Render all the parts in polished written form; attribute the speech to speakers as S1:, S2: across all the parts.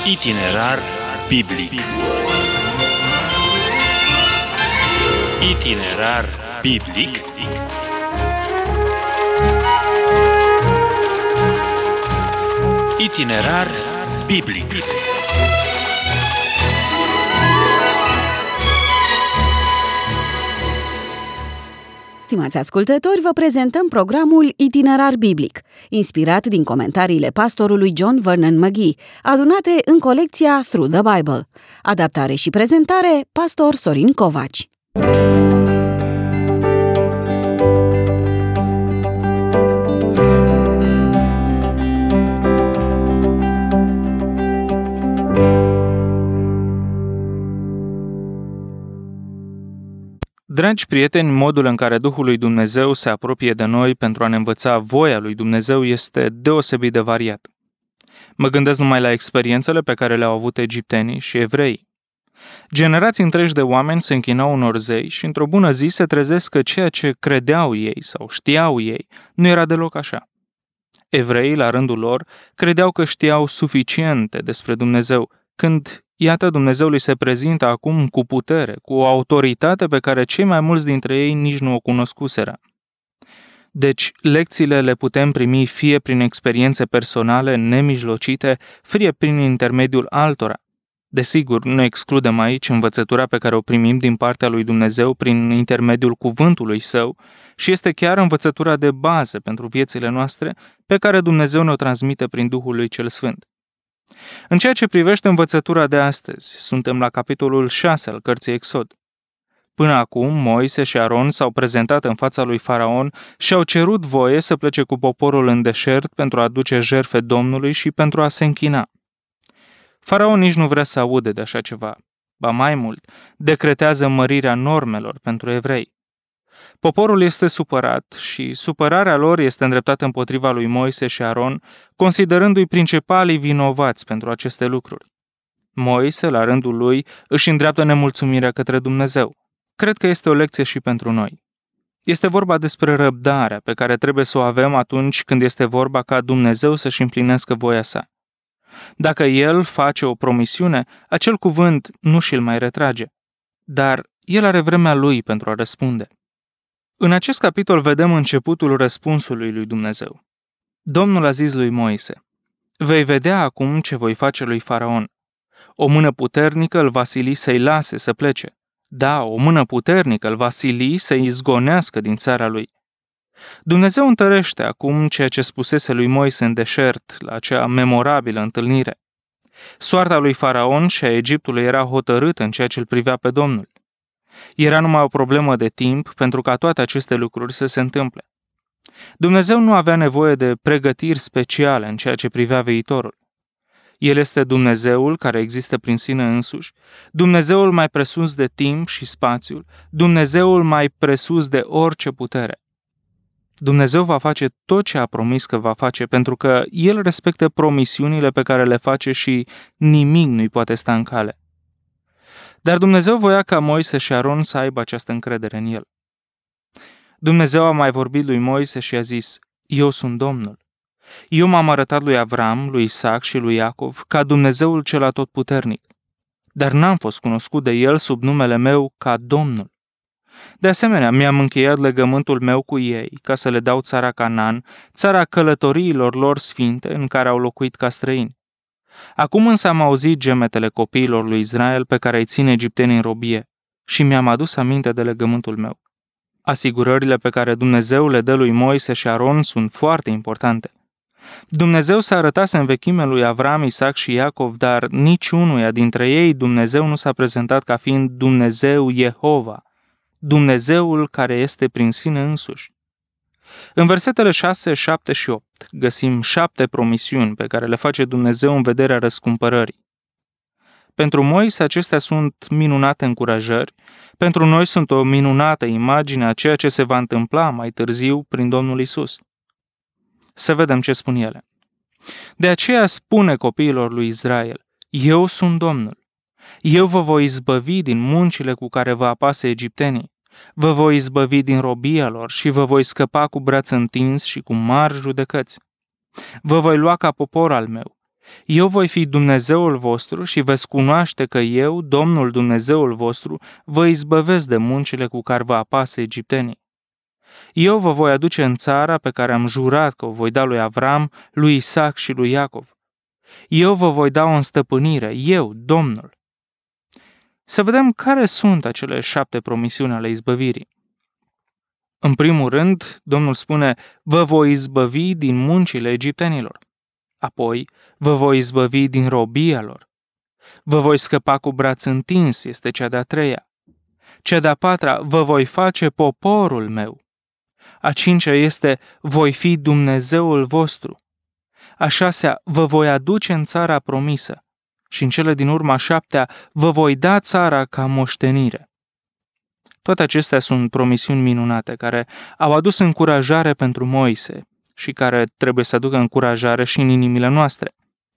S1: Itinerar biblic. Itinerar biblic. Itinerar biblic.
S2: Stimați ascultători, vă prezentăm programul Itinerar biblic, inspirat din comentariile pastorului John Vernon McGee, adunate în colecția Through the Bible. Adaptare și prezentare, pastor Sorin Covaci.
S3: Dragi prieteni, modul în care Duhul lui Dumnezeu se apropie de noi pentru a ne învăța voia lui Dumnezeu este deosebit de variat. Mă gândesc numai la experiențele pe care le-au avut egiptenii și evreii. Generații întregi de oameni se închinau unor zei și într-o bună zi se trezesc că ceea ce credeau ei sau știau ei nu era deloc așa. Evreii, la rândul lor, credeau că știau suficiente despre Dumnezeu, când iată, Dumnezeu li se prezintă acum cu putere, cu o autoritate pe care cei mai mulți dintre ei nici nu o cunoscuseră. Deci, lecțiile le putem primi fie prin experiențe personale nemijlocite, fie prin intermediul altora. Desigur, nu excludem aici învățătura pe care o primim din partea lui Dumnezeu prin intermediul cuvântului Său și este chiar învățătura de bază pentru viețile noastre pe care Dumnezeu ne-o transmite prin Duhul lui cel Sfânt. În ceea ce privește învățătura de astăzi, suntem la capitolul 6 al cărții Exod. Până acum, Moise și Aron s-au prezentat în fața lui Faraon și au cerut voie să plece cu poporul în deșert pentru a aduce jertfe Domnului și pentru a se închina. Faraon nici nu vrea să aude de așa ceva. Ba mai mult, decretează mărirea normelor pentru evrei. Poporul este supărat și supărarea lor este îndreptată împotriva lui Moise și Aron, considerându-i principalii vinovați pentru aceste lucruri. Moise, la rândul lui, își îndreaptă nemulțumirea către Dumnezeu. Cred că este o lecție și pentru noi. Este vorba despre răbdarea pe care trebuie să o avem atunci când este vorba ca Dumnezeu să-și împlinească voia sa. Dacă El face o promisiune, acel cuvânt nu și-l mai retrage. Dar El are vremea Lui pentru a răspunde. În acest capitol vedem începutul răspunsului lui Dumnezeu. Domnul a zis lui Moise: vei vedea acum ce voi face lui Faraon. O mână puternică îl va sili să-i lase să plece. Da, o mână puternică îl va sili să-i izgonească din țara lui. Dumnezeu întărește acum ceea ce spusese lui Moise în deșert, la acea memorabilă întâlnire. Soarta lui Faraon și a Egiptului era hotărâtă în ceea ce îl privea pe Domnul. Era numai o problemă de timp pentru ca toate aceste lucruri să se întâmple. Dumnezeu nu avea nevoie de pregătiri speciale în ceea ce privea viitorul. El este Dumnezeul care există prin sine însuși, Dumnezeul mai presus de timp și spațiul, Dumnezeul mai presus de orice putere. Dumnezeu va face tot ce a promis că va face, pentru că El respectă promisiunile pe care le face și nimic nu-i poate sta în cale. Dar Dumnezeu voia ca Moise și Aron să aibă această încredere în El. Dumnezeu a mai vorbit lui Moise și a zis: eu sunt Domnul. Eu m-am arătat lui Avram, lui Isaac și lui Iacov ca Dumnezeul cel atotputernic, dar n-am fost cunoscut de El sub numele meu ca Domnul. De asemenea, mi-am încheiat legământul meu cu ei ca să le dau țara Canaan, țara călătoriilor lor sfinte în care au locuit ca străini. Acum însă am auzit gemetele copiilor lui Israel pe care îi țin egiptenii în robie și mi-am adus aminte de legământul meu. Asigurările pe care Dumnezeu le dă lui Moise și Aron sunt foarte importante. Dumnezeu s-a arătat în vechime lui Avram, Isaac și Iacov, dar niciunuia dintre ei Dumnezeu nu s-a prezentat ca fiind Dumnezeu Jehova, Dumnezeul care este prin sine însuși. În versetele 6, 7 și 8 găsim 7 promisiuni pe care le face Dumnezeu în vederea răscumpărării. Pentru Moise acestea sunt minunate încurajări, pentru noi sunt o minunată imagine a ceea ce se va întâmpla mai târziu prin Domnul Isus. Să vedem ce spun ele. De aceea spune copiilor lui Israel: eu sunt Domnul. Eu vă voi izbăvi din muncile cu care vă apasă egiptenii. Vă voi izbăvi din robia lor și vă voi scăpa cu braț întins și cu mari judecăți. Vă voi lua ca popor al meu Eu voi fi Dumnezeul vostru și veți cunoaște că eu, Domnul Dumnezeul vostru, vă izbăvesc de muncile cu care vă apasă egiptenii. Eu vă voi aduce în țara pe care am jurat că o voi da lui Avram, lui Isaac și lui Iacov. Eu vă voi da o înstăpânire, eu, Domnul. Să vedem care sunt acele 7 promisiuni ale izbăvirii. În primul rând, Domnul spune, vă voi izbăvi din muncile egiptenilor. Apoi, vă voi izbăvi din robia lor. Vă voi scăpa cu braț întins, este cea de-a 3-a. Cea de-a 4-a, vă voi face poporul meu. A 5-a este, voi fi Dumnezeul vostru. A 6-a, vă voi aduce în țara promisă. Și în cele din urmă, a 7-a, vă voi da țara ca moștenire. Toate acestea sunt promisiuni minunate care au adus încurajare pentru Moise și care trebuie să aducă încurajare și în inimile noastre.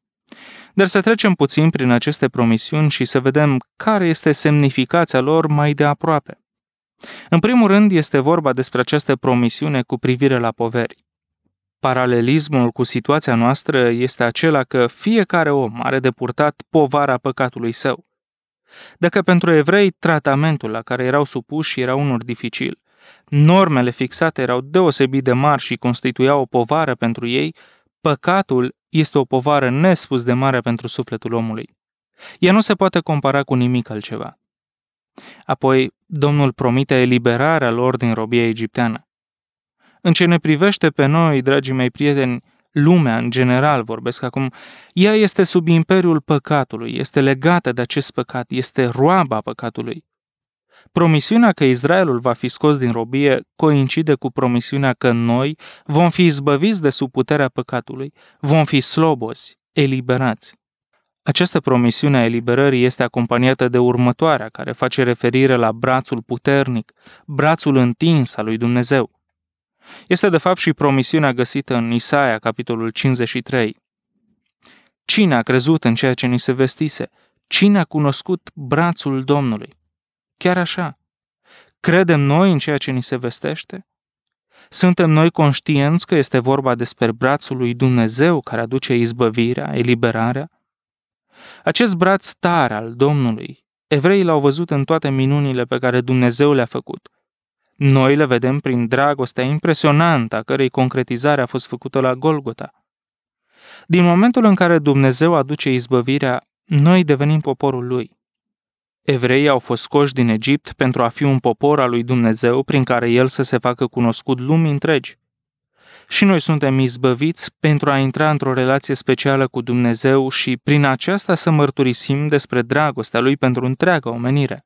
S3: Dar să trecem puțin prin aceste promisiuni și să vedem care este semnificația lor mai de aproape. În primul rând este vorba despre această promisiune cu privire la poveri. Paralelismul cu situația noastră este acela că fiecare om are de purtat povara păcatului său. Dacă pentru evrei tratamentul la care erau supuși era unul dificil, normele fixate erau deosebit de mari și constituiau o povară pentru ei, păcatul este o povară nespus de mare pentru sufletul omului. Ea nu se poate compara cu nimic altceva. Apoi, Domnul promite eliberarea lor din robia egipteană. În ce ne privește pe noi, dragii mei prieteni, lumea în general, vorbesc acum, ea este sub imperiul păcatului, este legată de acest păcat, este roaba păcatului. Promisiunea că Israelul va fi scos din robie coincide cu promisiunea că noi vom fi izbăviți de sub puterea păcatului, vom fi slobozi, eliberați. Această promisiune a eliberării este acompaniată de următoarea, care face referire la brațul puternic, brațul întins al lui Dumnezeu. Este de fapt și promisiunea găsită în Isaia, capitolul 53. Cine a crezut în ceea ce ni se vestise? Cine a cunoscut brațul Domnului? Chiar așa. Credem noi în ceea ce ni se vestește? Suntem noi conștienți că este vorba despre brațul lui Dumnezeu care aduce izbăvirea, eliberarea? Acest braț tare al Domnului, evreii l-au văzut în toate minunile pe care Dumnezeu le-a făcut. Noi le vedem prin dragostea impresionantă a cărei concretizare a fost făcută la Golgota. Din momentul în care Dumnezeu aduce izbăvirea, noi devenim poporul Lui. Evreii au fost scoși din Egipt pentru a fi un popor al lui Dumnezeu prin care El să se facă cunoscut lumii întregi. Și noi suntem izbăviți pentru a intra într-o relație specială cu Dumnezeu și prin aceasta să mărturisim despre dragostea Lui pentru întreaga omenire.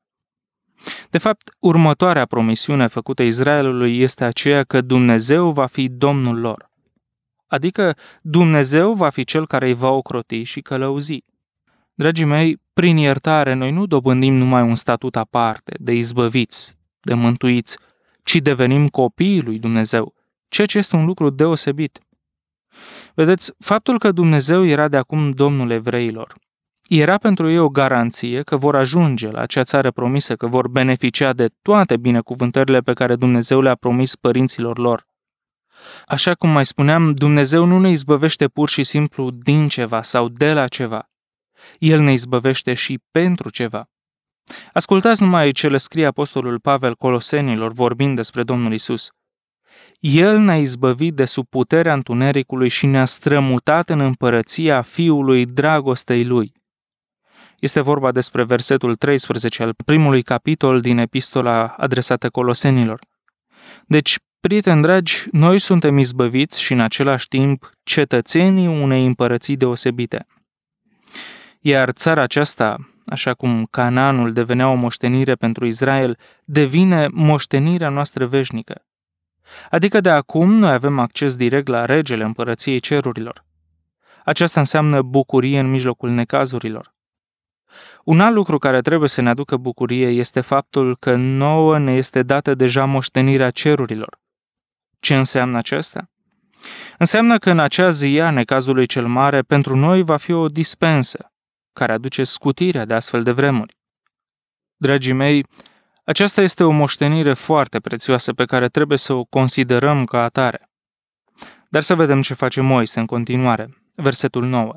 S3: De fapt, următoarea promisiune făcută Israelului este aceea că Dumnezeu va fi Domnul lor. Adică Dumnezeu va fi Cel care îi va ocroti și călăuzi. Dragii mei, prin iertare noi nu dobândim numai un statut aparte, de izbăviți, de mântuiți, ci devenim copiii lui Dumnezeu, ceea ce este un lucru deosebit. Vedeți, faptul că Dumnezeu era de acum Domnul evreilor, era pentru ei o garanție că vor ajunge la acea țară promisă, că vor beneficia de toate binecuvântările pe care Dumnezeu le-a promis părinților lor. Așa cum mai spuneam, Dumnezeu nu ne izbăvește pur și simplu din ceva sau de la ceva. El ne izbăvește și pentru ceva. Ascultați numai ce le scrie apostolul Pavel Colosenilor vorbind despre Domnul Isus. El ne-a izbăvit de sub puterea întunericului și ne-a strămutat în împărăția Fiului dragostei Lui. Este vorba despre versetul 13 al primului capitol din epistola adresată Colosenilor. Deci, prieteni dragi, noi suntem izbăviți și în același timp cetățenii unei împărății deosebite. Iar țara aceasta, așa cum Canaanul devenea o moștenire pentru Israel, devine moștenirea noastră veșnică. Adică de acum noi avem acces direct la regele împărăției cerurilor. Aceasta înseamnă bucurie în mijlocul necazurilor. Un alt lucru care trebuie să ne aducă bucurie este faptul că nouă ne este dată deja moștenirea cerurilor. Ce înseamnă aceasta? Înseamnă că în acea zi a necazului cel mare pentru noi va fi o dispensă, care aduce scutirea de astfel de vremuri. Dragii mei, aceasta este o moștenire foarte prețioasă pe care trebuie să o considerăm ca atare. Dar să vedem ce face Moise în continuare. Versetul 9.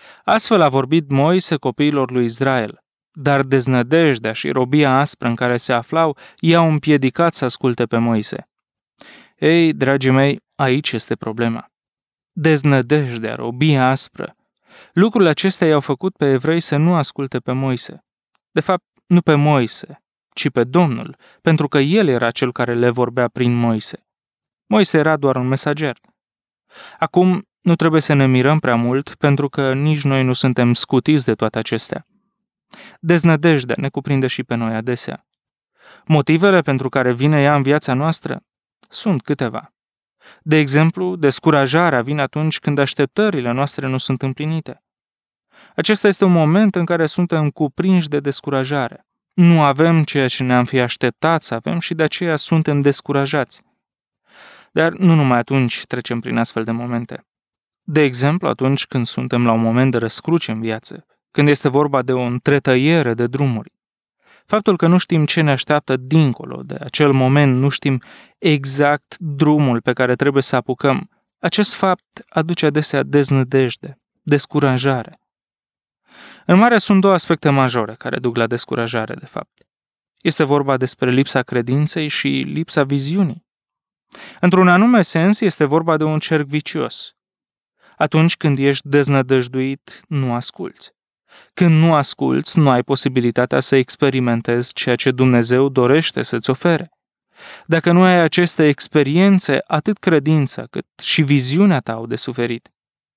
S3: Astfel a vorbit Moise copiilor lui Israel, dar deznădejdea și robia aspră în care se aflau i-au împiedicat să asculte pe Moise. Ei, dragii mei, aici este problema. Deznădejdea, robia aspră. Lucrurile acestea i-au făcut pe evrei să nu asculte pe Moise. De fapt, nu pe Moise, ci pe Domnul, pentru că el era cel care le vorbea prin Moise. Moise era doar un mesager. Acum, nu trebuie să ne mirăm prea mult, pentru că nici noi nu suntem scutiți de toate acestea. Deznădejdea ne cuprinde și pe noi adesea. Motivele pentru care vine ea în viața noastră sunt câteva. De exemplu, descurajarea vine atunci când așteptările noastre nu sunt împlinite. Acesta este un moment în care suntem cuprinși de descurajare. Nu avem ceea ce ne-am fi așteptat să avem și de aceea suntem descurajați. Dar nu numai atunci trecem prin astfel de momente. De exemplu, atunci când suntem la un moment de răscruce în viață, când este vorba de o întretăiere de drumuri. Faptul că nu știm ce ne așteaptă dincolo de acel moment, nu știm exact drumul pe care trebuie să apucăm, acest fapt aduce adesea deznădejde, descurajare. În mare sunt două aspecte majore care duc la descurajare, de fapt. Este vorba despre lipsa credinței și lipsa viziunii. Într-un anume sens, este vorba de un cerc vicios. Atunci când ești deznădăjduit, nu asculți. Când nu asculți, nu ai posibilitatea să experimentezi ceea ce Dumnezeu dorește să-ți ofere. Dacă nu ai aceste experiențe, atât credința cât și viziunea ta au de suferit.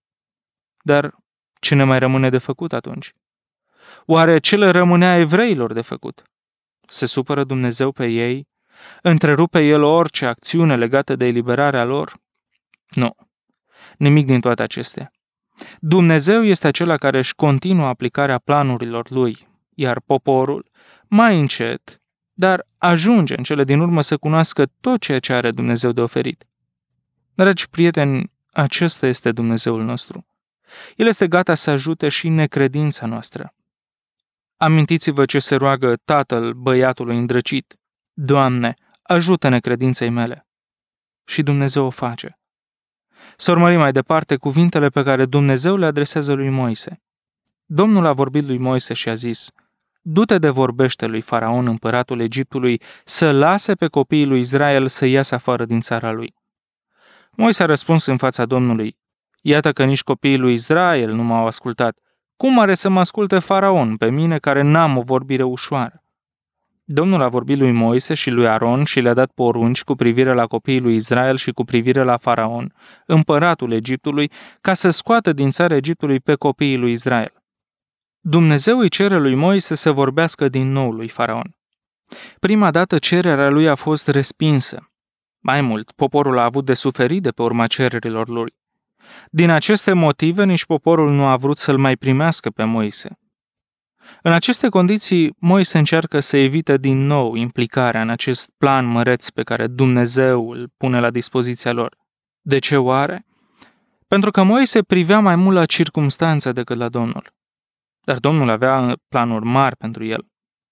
S3: Dar ce ne mai rămâne de făcut atunci? Oare ce le rămânea evreilor de făcut? Se supără Dumnezeu pe ei? Întrerupe El orice acțiune legată de eliberarea lor? Nu. Nimic din toate acestea. Dumnezeu este acela care își continuă aplicarea planurilor Lui, iar poporul, mai încet, dar ajunge în cele din urmă să cunoască tot ceea ce are Dumnezeu de oferit. Dragi prieteni, acesta este Dumnezeul nostru. El este gata să ajute și necredința noastră. Amintiți-vă ce se roagă tatăl băiatului îndrăcit. Doamne, ajută necredinței mele. Și Dumnezeu o face. Să urmărim mai departe cuvintele pe care Dumnezeu le adresează lui Moise. Domnul a vorbit lui Moise și a zis: du-te de vorbește lui Faraon, împăratul Egiptului, să lase pe copiii lui Israel să iasă afară din țara lui. Moise a răspuns în fața Domnului: iată că nici copiii lui Israel nu m-au ascultat. Cum are să mă asculte Faraon pe mine care n-am o vorbire ușoară? Domnul a vorbit lui Moise și lui Aron și le-a dat porunci cu privire la copiii lui Israel și cu privire la Faraon, împăratul Egiptului, ca să scoată din țara Egiptului pe copiii lui Israel. Dumnezeu îi cere lui Moise să vorbească din nou lui Faraon. Prima dată cererea lui a fost respinsă. Mai mult, poporul a avut de suferit de pe urma cererilor lui. Din aceste motive, nici poporul nu a vrut să-l mai primească pe Moise. În aceste condiții, Moise încearcă să evite din nou implicarea în acest plan măreț pe care Dumnezeu îl pune la dispoziția lor. De ce oare? Pentru că Moise privea mai mult la circumstanțe decât la Domnul. Dar Domnul avea planuri mari pentru el.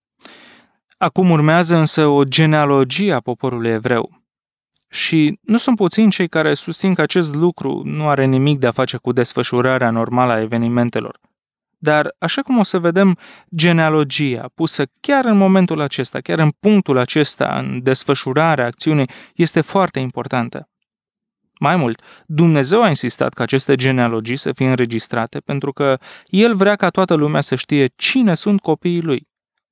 S3: Acum urmează însă o genealogie a poporului evreu. Și nu sunt puțini cei care susțin că acest lucru nu are nimic de a face cu desfășurarea normală a evenimentelor. Dar, așa cum o să vedem, genealogia pusă chiar în momentul acesta, chiar în punctul acesta, în desfășurarea acțiunii, este foarte importantă. Mai mult, Dumnezeu a insistat ca aceste genealogii să fie înregistrate pentru că El vrea ca toată lumea să știe cine sunt copiii Lui.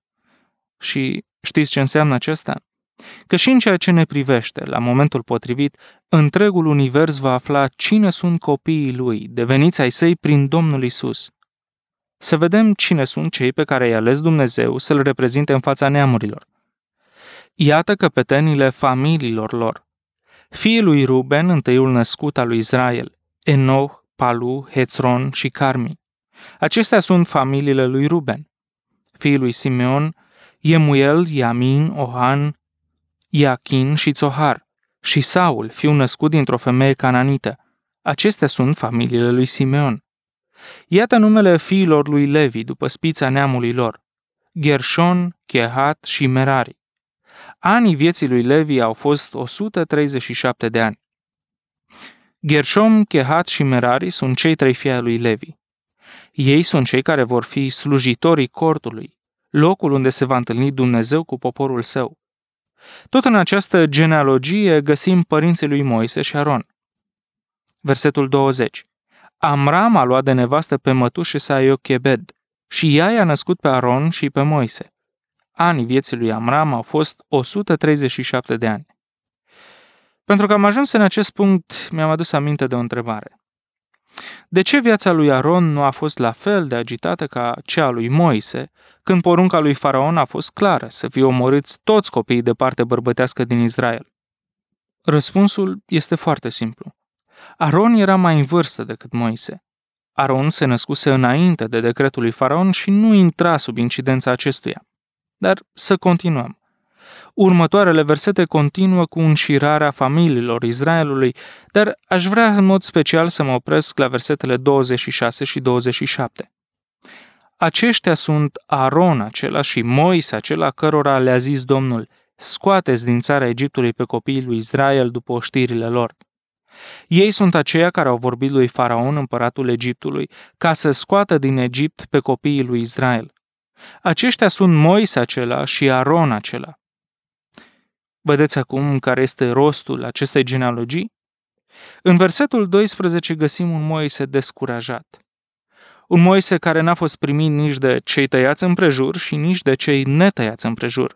S3: Și știți ce înseamnă acesta? Că și în ceea ce ne privește, la momentul potrivit, întregul univers va afla cine sunt copiii Lui, deveniți ai Săi prin Domnul Isus. Să vedem cine sunt cei pe care i-a ales Dumnezeu să-L reprezinte în fața neamurilor. Iată căpetenile familiilor lor. Fiii lui Ruben, întâiul născut al lui Israel, Enoch, Palu, Hețron și Carmi. Acestea sunt familiile lui Ruben. Fiii lui Simeon, Iemuel, Iamin, Ohan, Iachin și Țohar, și Saul, fiul născut dintr-o femeie cananită. Acestea sunt familiile lui Simeon. Iată numele fiilor lui Levi după spița neamului lor: Gershon, Chehat și Merari. Anii vieții lui Levi au fost 137 de ani. Gershon, Chehat și Merari sunt cei trei fii ai lui Levi. Ei sunt cei care vor fi slujitorii cortului, locul unde se va întâlni Dumnezeu cu poporul său. Tot în această genealogie găsim părinții lui Moise și Aron. Versetul 20. Amram a luat de nevastă pe mătușa sa Iochebed și ea i-a născut pe Aron și pe Moise. Anii vieții lui Amram au fost 137 de ani. Pentru că am ajuns în acest punct, mi-am adus aminte de o întrebare. De ce viața lui Aron nu a fost la fel de agitată ca cea a lui Moise, când porunca lui Faraon a fost clară, să fie omorâți toți copiii de parte bărbătească din Israel? Răspunsul este foarte simplu. Aron era mai în vârstă decât Moise. Aron se născuse înainte de decretul lui Faraon și nu intra sub incidența acestuia. Dar să continuăm. Următoarele versete continuă cu înșirarea familiilor Israelului, dar aș vrea în mod special să mă opresc la versetele 26 și 27. Aceștia sunt Aron acela și Moise acela cărora le-a zis Domnul: scoateți din țara Egiptului pe copiii lui Israel după oștirile lor. Ei sunt aceia care au vorbit lui Faraon, împăratul Egiptului, ca să scoată din Egipt pe copiii lui Israel. Aceștia sunt Moise acela și Aron acela. Vedeți acum care este rostul acestei genealogii? În versetul 12 găsim un Moise descurajat. Un Moise care n-a fost primit nici de cei tăiați împrejur și nici de cei netăiați împrejur.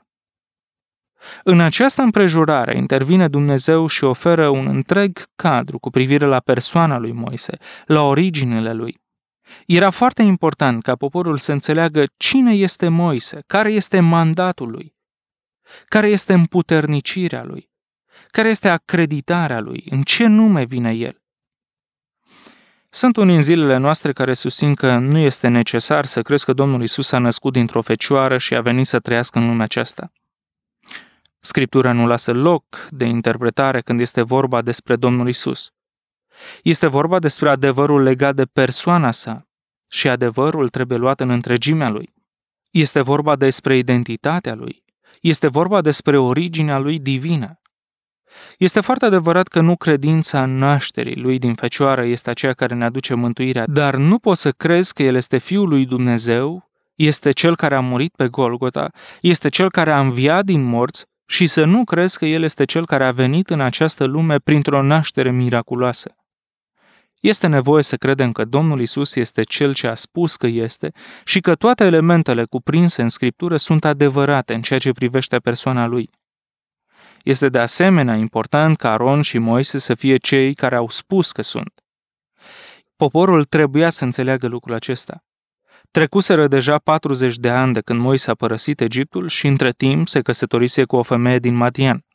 S3: În această împrejurare intervine Dumnezeu și oferă un întreg cadru cu privire la persoana lui Moise, la originile lui. Era foarte important ca poporul să înțeleagă cine este Moise, care este mandatul lui, care este împuternicirea lui, care este acreditarea lui, în ce nume vine el. Sunt unii în zilele noastre care susțin că nu este necesar să crezi că Domnul Iisus a născut dintr-o fecioară și a venit să trăiască în lumea aceasta. Scriptura nu lasă loc de interpretare când este vorba despre Domnul Iisus. Este vorba despre adevărul legat de persoana sa și adevărul trebuie luat în întregimea lui. Este vorba despre identitatea lui. Este vorba despre originea lui divină. Este foarte adevărat că nu credința nașterii lui din fecioară este aceea care ne aduce mântuirea, dar nu poți să crezi că el este Fiul lui Dumnezeu, este cel care a murit pe Golgota, este cel care a înviat din morți și să nu crezi că el este cel care a venit în această lume printr-o naștere miraculoasă. Este nevoie să credem că Domnul Iisus este Cel ce a spus că este și că toate elementele cuprinse în Scriptură sunt adevărate în ceea ce privește persoana Lui. Este de asemenea important ca Aron și Moise să fie cei care au spus că sunt. Poporul trebuia să înțeleagă lucrul acesta. Trecuseră deja 40 de ani de când Moise a părăsit Egiptul și între timp se căsătorise cu o femeie din Madian.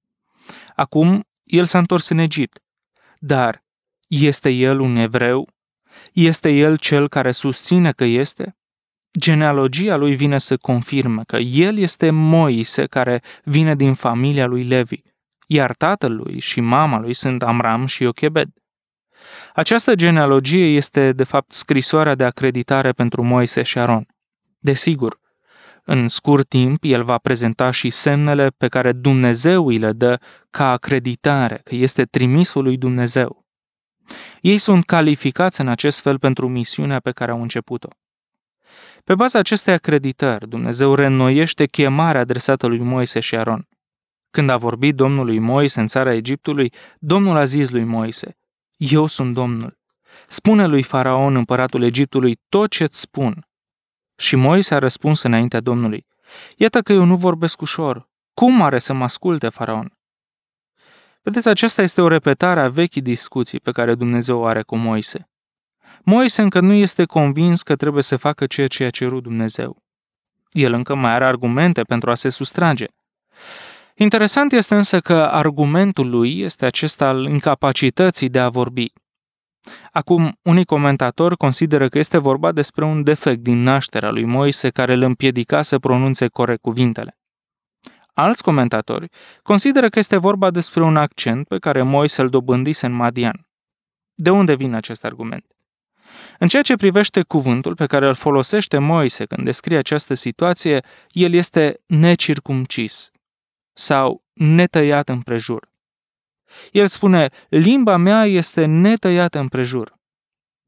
S3: Acum el s-a întors în Egipt, dar este el un evreu? Este el cel care susține că este? Genealogia lui vine să confirme că el este Moise care vine din familia lui Levi, iar tatăl lui și mama lui sunt Amram și Iochebed. Această genealogie este, de fapt, scrisoarea de acreditare pentru Moise și Aron. Desigur, în scurt timp, el va prezenta și semnele pe care Dumnezeu îi le dă ca acreditare, că este trimisul lui Dumnezeu. Ei sunt calificați în acest fel pentru misiunea pe care au început-o. Pe baza acestei acreditări, Dumnezeu reînnoiește chemarea adresată lui Moise și Aron. Când a vorbit Domnul lui Moise în țara Egiptului, Domnul a zis lui Moise: Eu sunt Domnul. Spune lui Faraon, împăratul Egiptului, tot ce-ți spun. Și Moise a răspuns înaintea Domnului: Iată că eu nu vorbesc ușor. Cum are să mă asculte Faraon? Vedeți, aceasta este o repetare a vechii discuții pe care Dumnezeu o are cu Moise. Moise încă nu este convins că trebuie să facă ceea ce a cerut Dumnezeu. El încă mai are argumente pentru a se sustrage. Interesant este însă că argumentul lui este acesta al incapacității de a vorbi. Acum, unii comentatori consideră că este vorba despre un defect din nașterea lui Moise care îl împiedica să pronunțe corect cuvintele. Alți comentatori consideră că este vorba despre un accent pe care Moise îl dobândise în Madian. De unde vine acest argument? În ceea ce privește cuvântul pe care îl folosește Moise când descrie această situație, el este necircumcis sau netăiat împrejur. El spune: limba mea este netăiată împrejur.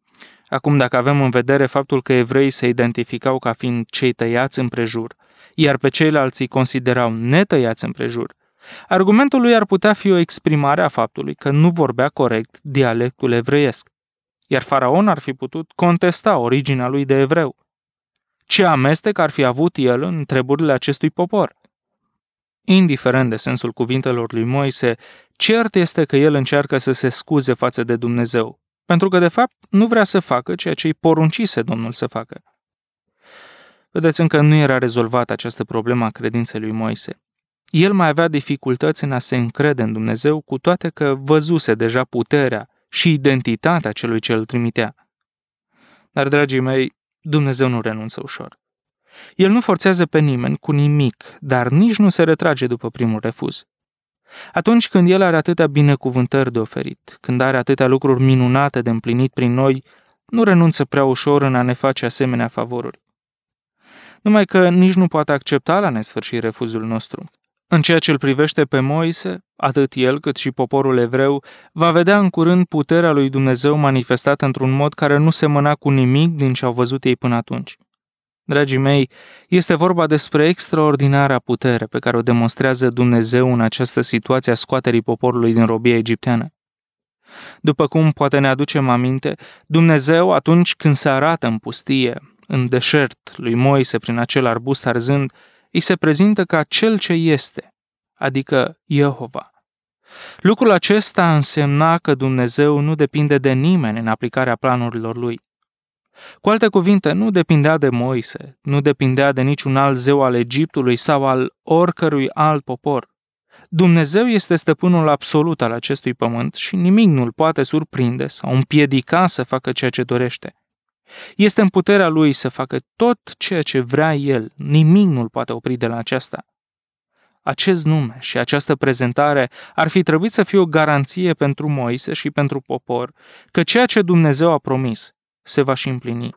S3: Acum, dacă avem în vedere faptul că evreii se identificau ca fiind cei tăiați împrejur, iar pe ceilalți îi considerau netăiați împrejur, argumentul lui ar putea fi o exprimare a faptului că nu vorbea corect dialectul evreiesc, iar faraon ar fi putut contesta originea lui de evreu. Ce amestec ar fi avut el în treburile acestui popor? Indiferent de sensul cuvintelor lui Moise, cert este că el încearcă să se scuze față de Dumnezeu, pentru că de fapt nu vrea să facă ceea ce îi poruncise Domnul să facă. Vedeți, încă nu era rezolvată această problemă a credinței lui Moise. El mai avea dificultăți în a se încrede în Dumnezeu, cu toate că văzuse deja puterea și identitatea celui ce îl trimitea. Dar, dragii mei, Dumnezeu nu renunță ușor. El nu forțează pe nimeni cu nimic, dar nici nu se retrage după primul refuz. Atunci când El are atâtea binecuvântări de oferit, când are atâtea lucruri minunate de împlinit prin noi, nu renunță prea ușor în a ne face asemenea favoruri. Numai că nici nu poate accepta la nesfârșit refuzul nostru. În ceea ce îl privește pe Moise, atât el cât și poporul evreu va vedea în curând puterea lui Dumnezeu manifestată într-un mod care nu semăna cu nimic din ce au văzut ei până atunci. Dragii mei, este vorba despre extraordinara putere pe care o demonstrează Dumnezeu în această situație a scoaterii poporului din robia egipteană. După cum poate ne aducem aminte, Dumnezeu, atunci când se arată în pustie, în deșert, lui Moise prin acel arbust arzând, îi se prezintă ca cel ce este, adică Jehova. Lucrul acesta însemna că Dumnezeu nu depinde de nimeni în aplicarea planurilor lui. Cu alte cuvinte, nu depindea de Moise, nu depindea de niciun alt zeu al Egiptului sau al oricărui alt popor. Dumnezeu este stăpânul absolut al acestui pământ și nimic nu-l poate surprinde sau împiedica să facă ceea ce dorește. Este în puterea lui să facă tot ceea ce vrea el, nimic nu-l poate opri de la aceasta. Acest nume și această prezentare ar fi trebuit să fie o garanție pentru Moise și pentru popor că ceea ce Dumnezeu a promis se va și împlini.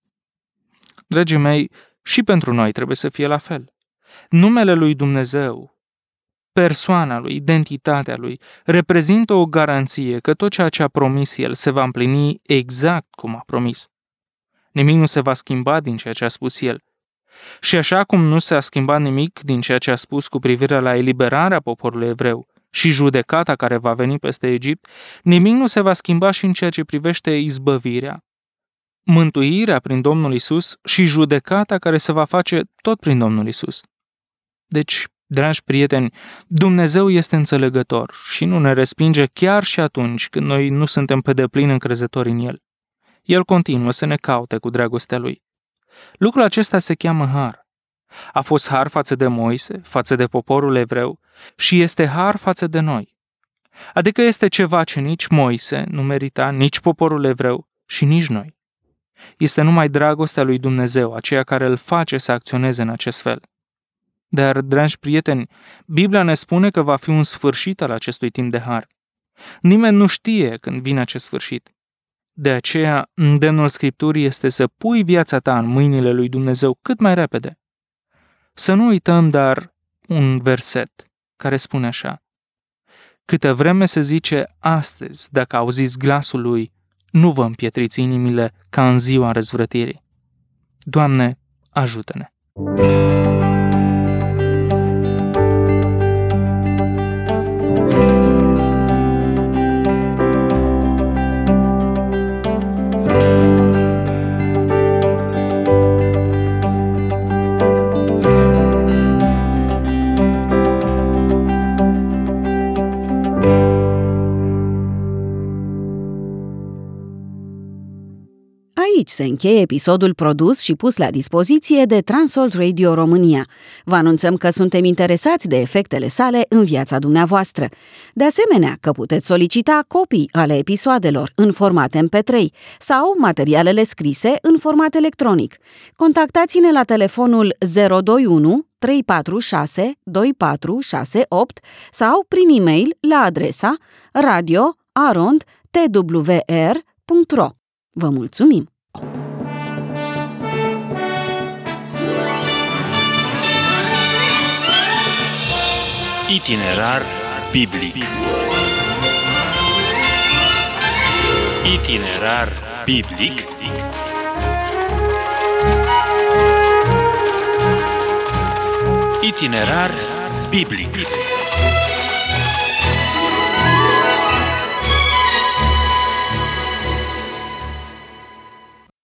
S3: Dragii mei, și pentru noi trebuie să fie la fel. Numele lui Dumnezeu, persoana lui, identitatea lui, reprezintă o garanție că tot ceea ce a promis el se va împlini exact cum a promis. Nimic nu se va schimba din ceea ce a spus el. Și așa cum nu s-a schimbat nimic din ceea ce a spus cu privire la eliberarea poporului evreu și judecata care va veni peste Egipt, nimic nu se va schimba și în ceea ce privește izbăvirea, mântuirea prin Domnul Isus și judecata care se va face tot prin Domnul Isus. Deci, dragi prieteni, Dumnezeu este înțelegător și nu ne respinge chiar și atunci când noi nu suntem pe deplin încrezători în El. El continuă să ne caute cu dragostea Lui. Lucrul acesta se cheamă har. A fost har față de Moise, față de poporul evreu și este har față de noi. Adică este ceva ce nici Moise nu merita, nici poporul evreu și nici noi. Este numai dragostea lui Dumnezeu, aceea care îl face să acționeze în acest fel. Dar, dragi prieteni, Biblia ne spune că va fi un sfârșit al acestui timp de har. Nimeni nu știe când vine acest sfârșit. De aceea, îndemnul Scripturii este să pui viața ta în mâinile lui Dumnezeu cât mai repede. Să nu uităm, dar, un verset care spune așa: câtă vreme se zice astăzi, dacă auziți glasul lui, nu vă împietriți inimile ca în ziua răzvrătirii. Doamne, ajută-ne!
S2: Aici se încheie episodul produs și pus la dispoziție de Transworld Radio România. Vă anunțăm că suntem interesați de efectele sale în viața dumneavoastră. De asemenea, că puteți solicita copii ale episoadelor în format MP3 sau materialele scrise în format electronic. Contactați-ne la telefonul 021 346 2468 sau prin e-mail la adresa radio@twr.ro. Vă mulțumim!
S1: Itinerar biblic. Itinerar biblic. Itinerar biblic.